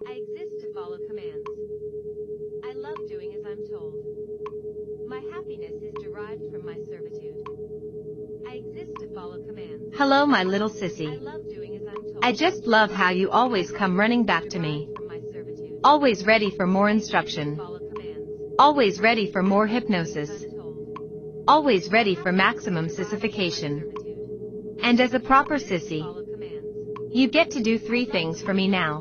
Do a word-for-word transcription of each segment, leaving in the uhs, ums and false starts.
I exist to follow commands. I love doing as I'm told. My happiness is derived from my servitude. I exist to follow commands. Hello, my little I sissy. love doing as I'm told. I just love how you always come running back to me. From my servitude. Always ready for more instruction. Follow commands. Always ready for more hypnosis. I'm told. Always ready for maximum sissification. Servitude. And as a proper sissy, Follow commands. you get to do three things for me now.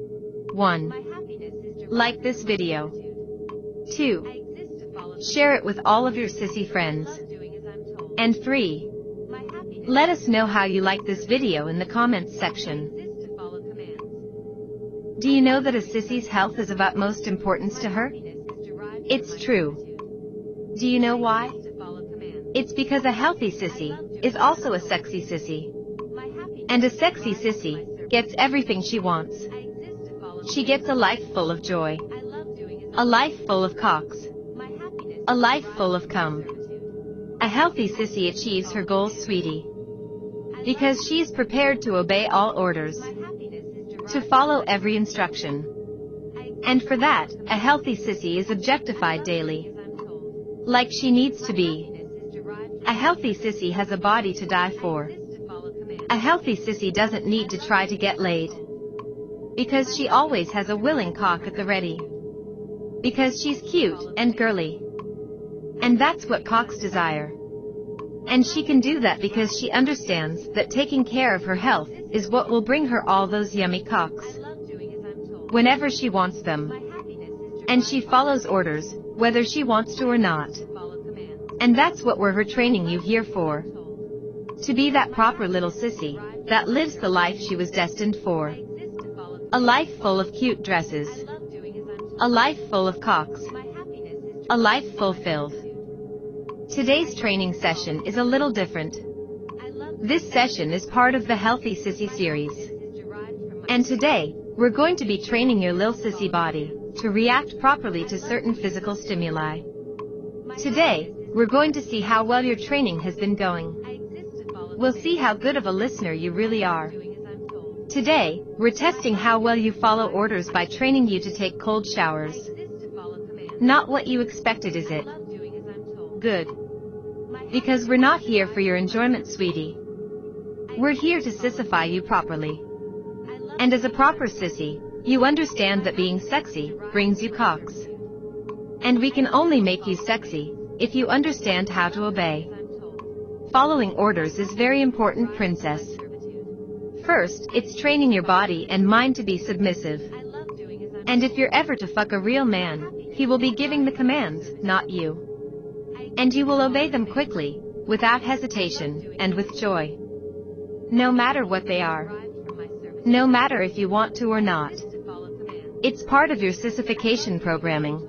one. My happiness is derived Like this from my video. servitude. I two. exist to follow Share it with all of your sissy friends. I love doing as I'm told. And three. My happiness Let us know how you like this video in the comments section. exist to follow commands. Do you know that a sissy's health is of utmost importance to her? Happiness is derived It's from my true. servitude. Do you know why? I exist to follow commands. It's because a healthy sissy is also a sexy sissy. My happiness And a is sexy derived from my sissy servitude. gets everything she wants. I exist to follow She gets a life full of joy. I love doing as A life full of cocks. My happiness A is life derived full of from my cum. servitude. A healthy sissy achieves her goals, sweetie. I Because love she is prepared to obey all orders. My happiness is derived To from follow my every instruction. I exist And to for follow that, commands. a healthy sissy is objectified daily. As I'm told. Like she needs to My be. happiness is derived from A healthy sissy has a body to die for. I exist to follow commands. A healthy sissy doesn't need to try to get laid. Because she always has a willing cock at the ready. Because she's cute and girly. And that's what cocks desire. And she can do that because she understands that taking care of her health is what will bring her all those yummy cocks. I love doing as I'm told. Whenever she wants them. My happiness is derived And she follows orders, whether she wants to or not. to follow commands. And that's what we're her training you here for. Told. To be that proper little sissy, that lives the life she was destined for. I exist to follow A commands. life full of cute dresses. I love doing as I'm told. A life full of cocks. My happiness is A life derived from my fulfilled. servitude. Today's training session is a little different. I love This session is part of the Healthy Sissy series. This is derived from my And today, we're going to be training your lil sissy body to react properly to certain physical stimuli. Today, we're going to see how well your training has been going. I exist to follow We'll commands. see how good of a listener you really are. Doing as I'm told. Today, we're testing how well you follow orders by training you to take cold I showers. exist to follow commands. Not what you expected, is I it? love doing as I'm told. Good. My Because we're not here for your enjoyment, sweetie. We're here to sissify you properly. I love And as a proper sissy, you understand that being sexy brings you cocks. And we can only make you sexy if you understand how to obey. as I'm told. Following orders is very important, princess. Servitude. First, it's training your body and mind to be submissive. I love doing as I'm And if you're ever to fuck a real man, he will be giving the commands, not you. And you will obey them quickly, without hesitation, and with joy. No matter what they are. derived from my servitude. No matter if you want to or not. Exist to follow commands. It's part of your sissification programming.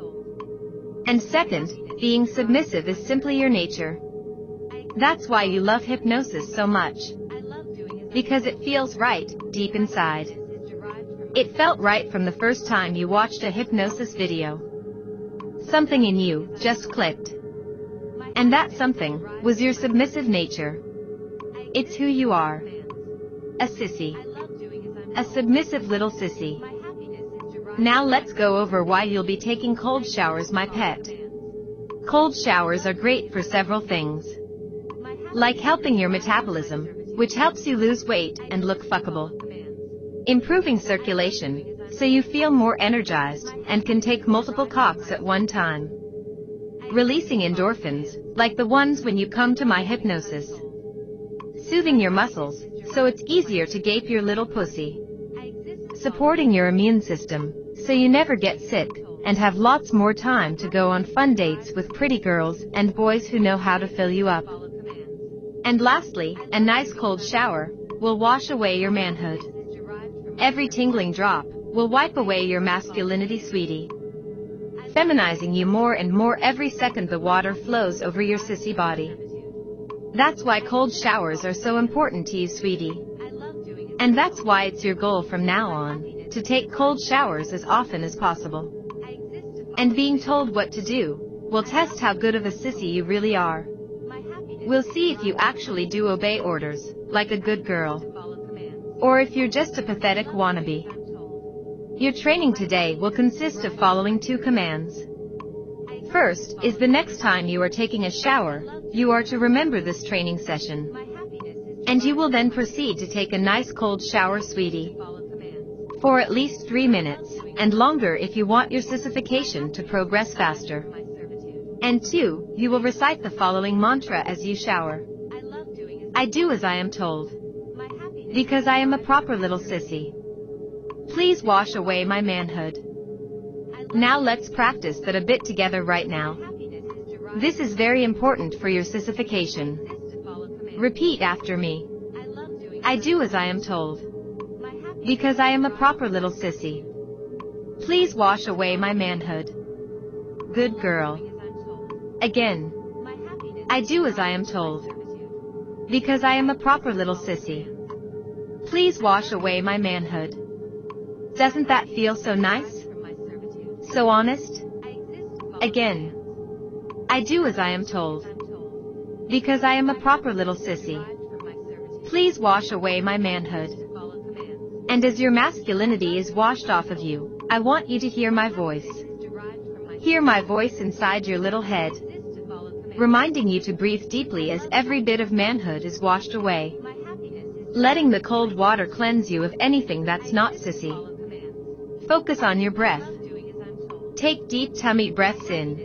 And second, being submissive is simply your nature. That's why you love hypnosis so much. I love doing as Because it feels right, deep inside. this is derived from It felt right from the first time you watched a hypnosis video. Something in you just clicked. my And that something was your submissive nature. It's who you are. A sissy. I love doing as I'm A told. submissive little sissy. My happiness is derived Now from let's my go over why you'll be taking cold showers, my pet. commands. Cold showers are great for several things. My happiness Like helping your metabolism, which helps you lose weight and look fuckable. commands. Improving circulation, so you feel more energized and can take multiple cocks at one time. Releasing endorphins, like the ones when you come to my hypnosis. Soothing your muscles, so it's easier to gape your little pussy. I exist to Supporting your immune system, so you never get sick, and have lots more time to go on fun dates with pretty girls and boys who know how to fill you up. follow commands. And lastly, a nice cold shower will wash away your manhood. This is derived from Every tingling drop will wipe away your masculinity, sweetie. Feminizing you more and more every second the water flows over your sissy body. That's why cold showers are so important to you, sweetie. I love doing as And that's why it's your goal from now on, to take cold showers as often as possible. I exist to follow And being told what to do will test how good of a sissy you really are. my happiness We'll see if you actually do obey orders, like a good girl, to follow commands. or if you're just a pathetic wannabe. I'm told. Your training today will consist of following two commands. First is the next time you are taking a shower, you are to remember this training session. And you will then proceed to take a nice cold shower, sweetie, for at least three minutes, and longer if you want your sissification to progress faster. And two, you will recite the following mantra as you shower. I do as I am told, because I am a proper little sissy. Please wash away my manhood. Now let's practice that a bit together right now. This is very important for your sissification. Repeat after me. I do as I am told, because I am a proper little sissy. Please wash away my manhood. Good girl. Again. I do as I am told, because I am a proper little sissy. Please wash away my manhood. Doesn't that feel so nice? So honest? Again. I do as I am told, because I am a proper little sissy. Please wash away my manhood. And as your masculinity is washed off of you, I want you to hear my voice. Hear my voice inside your little head, reminding you to breathe deeply as every bit of manhood is washed away. Letting the cold water cleanse you of anything that's not sissy. Focus on your breath. Take deep tummy breaths in.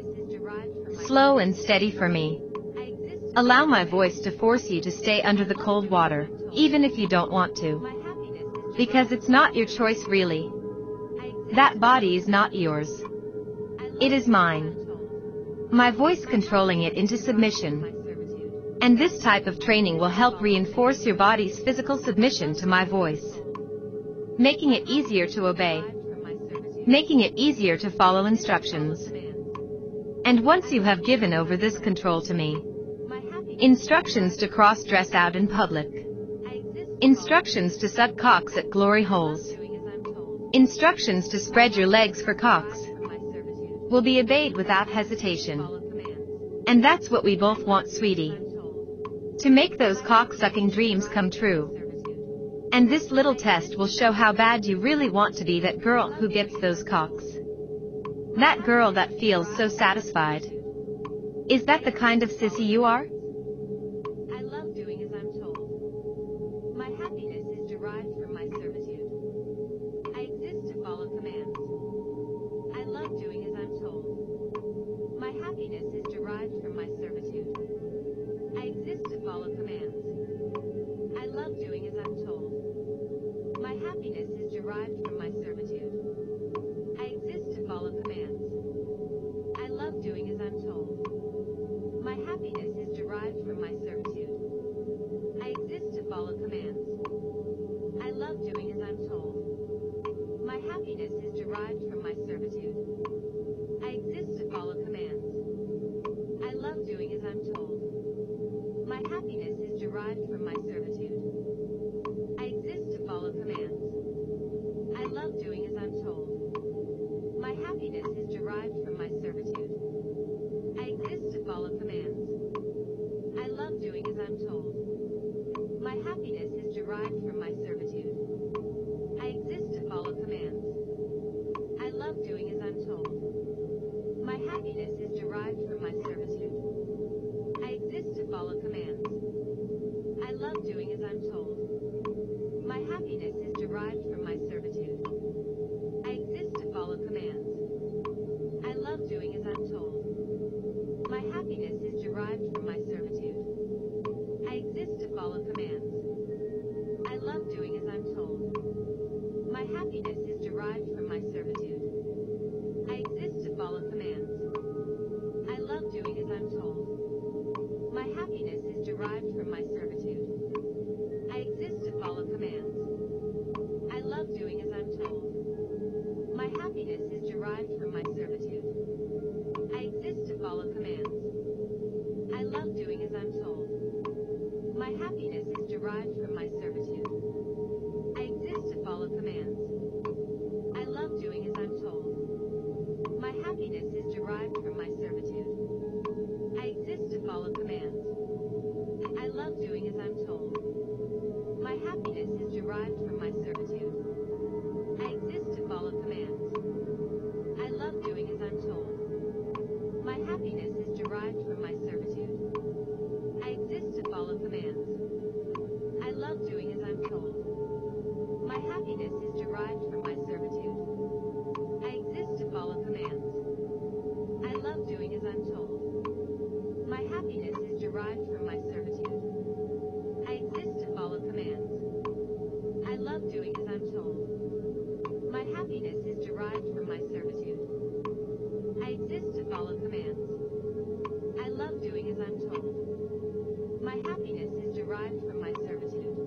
Slow and steady for me. Allow my voice to force you to stay under the cold water, even if you don't want to. Because it's not your choice really. That body is not yours. It is mine. My voice controlling it into submission. And this type of training will help reinforce your body's physical submission to my voice, making it easier to obey, making it easier to follow instructions. And once you have given over this control to me, instructions to cross-dress out in public, instructions to suck cocks at glory holes, instructions to spread your legs for cocks, will be obeyed without hesitation. And that's what we both want, sweetie. To make those cock-sucking dreams come true. And this little test will show how bad you really want to be that girl who gets those cocks. That girl that feels so satisfied. Is that the kind of sissy you are?